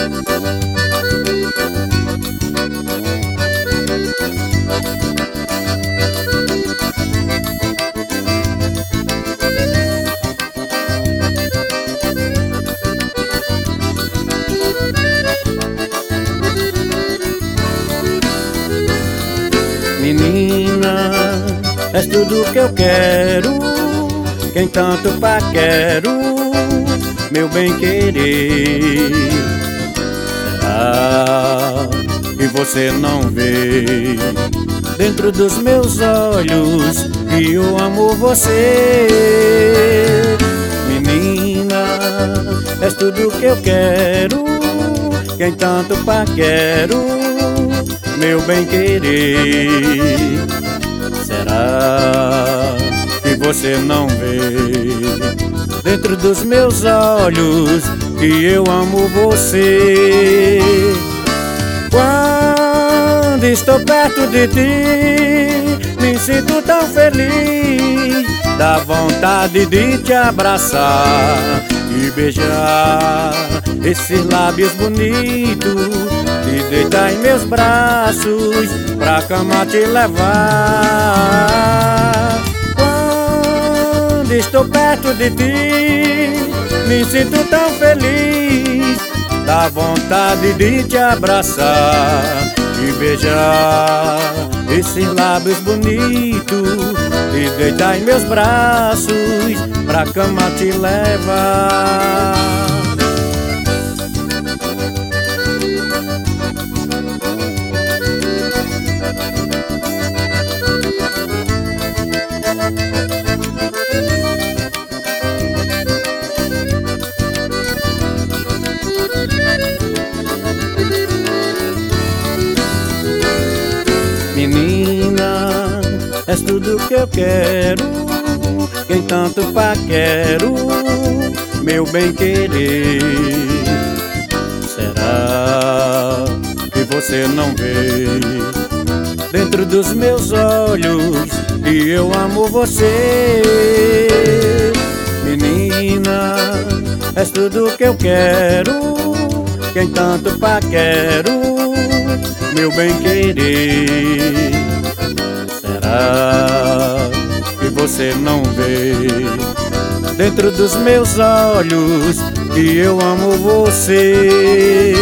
Menina, és tudo que eu quero, quem tanto paquero, meu bem-querer. Será que você não vê dentro dos meus olhos que eu amo você? Menina, és tudo que eu quero, quem tanto paquero, meu bem-querer. Será que você não vê dentro dos meus olhos que eu amo você? Quando estou perto de ti, me sinto tão feliz, dá vontade de te abraçar e beijar esses lábios bonitos, te deitar em meus braços, pra cama te levar. Quando estou perto de ti, me sinto tão feliz, dá vontade de te abraçar e beijar esses lábios bonitos, te deitar em meus braços, pra cama te levar. Menina, és tudo que eu quero, quem tanto paquero, meu bem-querer. Será que você não vê dentro dos meus olhos que eu amo você? Menina, és tudo que eu quero, quem tanto paquero, meu bem-querer. Será que você não vê dentro dos meus olhos que eu amo você?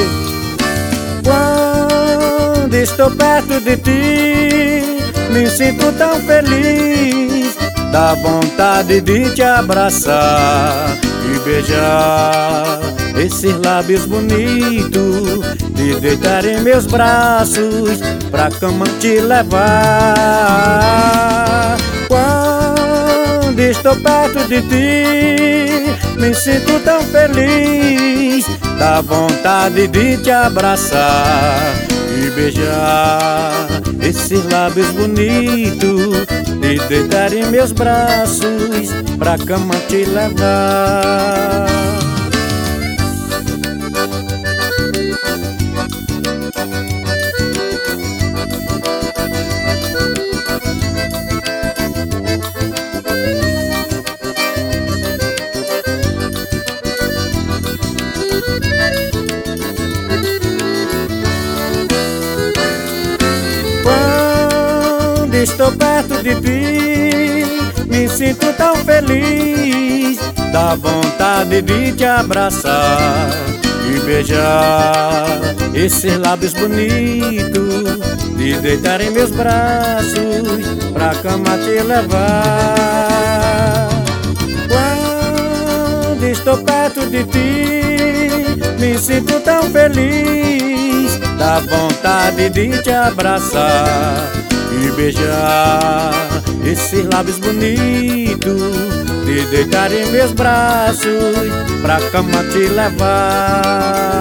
Quando estou perto de ti, me sinto tão feliz, dá vontade de te abraçar e beijar esses lábios bonitos, te deitar em meus braços, pra cama te levar. Quando estou perto de ti, me sinto tão feliz, dá vontade de te abraçar e beijar esses lábios bonitos, te deitar em meus braços, pra cama te levar. Estou perto de ti, me sinto tão feliz, dá vontade de te abraçar e beijar esses lábios bonitos, te deitar em meus braços, pra cama te levar. Quando estou perto de ti, me sinto tão feliz, dá vontade de te abraçar e beijar esses lábios bonitos, te deitar em meus braços, pra cama te levar.